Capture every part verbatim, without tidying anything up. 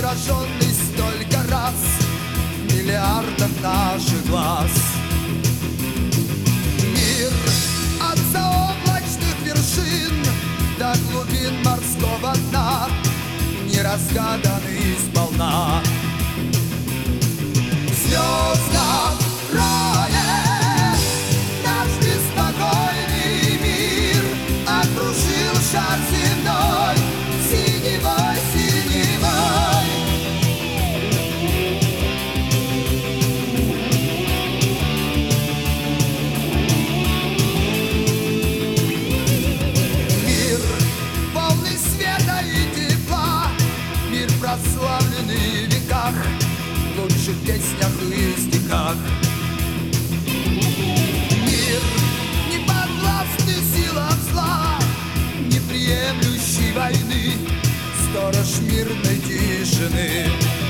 отраженный столько раз в миллиардах наших глаз. Мир от заоблачных вершин до глубин морского дна не разгаданный сполна. В звездном рае наш беспокойный мир окружил шар земной синевой, синевой. Мир полный света и тепла, мир прославленный в веках, в лучших песнях и стихах. Мир не подвластный силам зла, не приемлющий войны, сторож мирной тишины.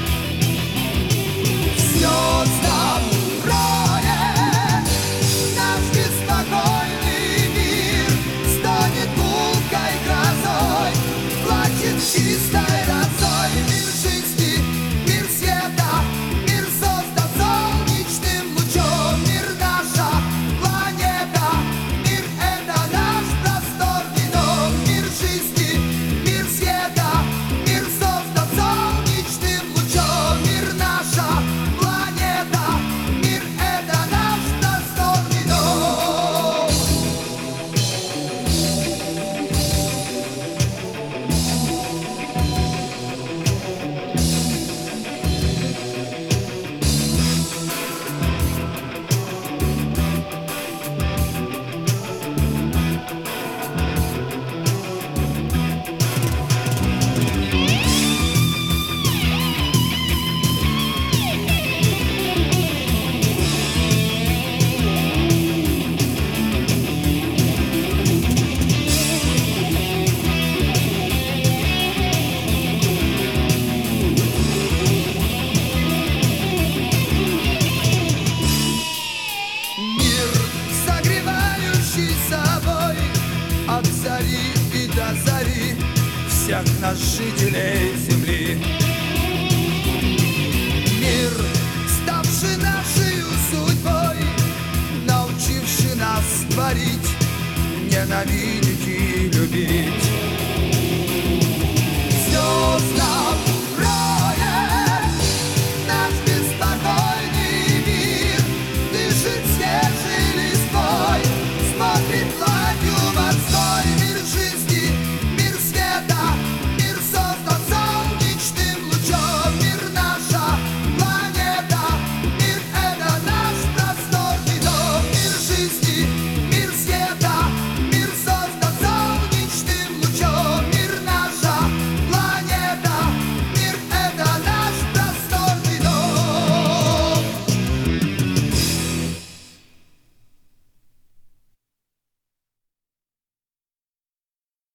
В звездном рае наш беспокойный мир станет гулкой грозой, плачет чистой росой. Мир жизни, мир света, мир создан солнечным лучом. Мир наша планета, мир это наш просторный дом. Мир жизни, мир света, мир создан солнечным лучом. Мир наша планета, мир это наш просторный дом. Мир, согревающий собой от зари и до зари всех нас, жителей земли. Мир, ставший нашей судьбой, научивший нас творить, ненавидеть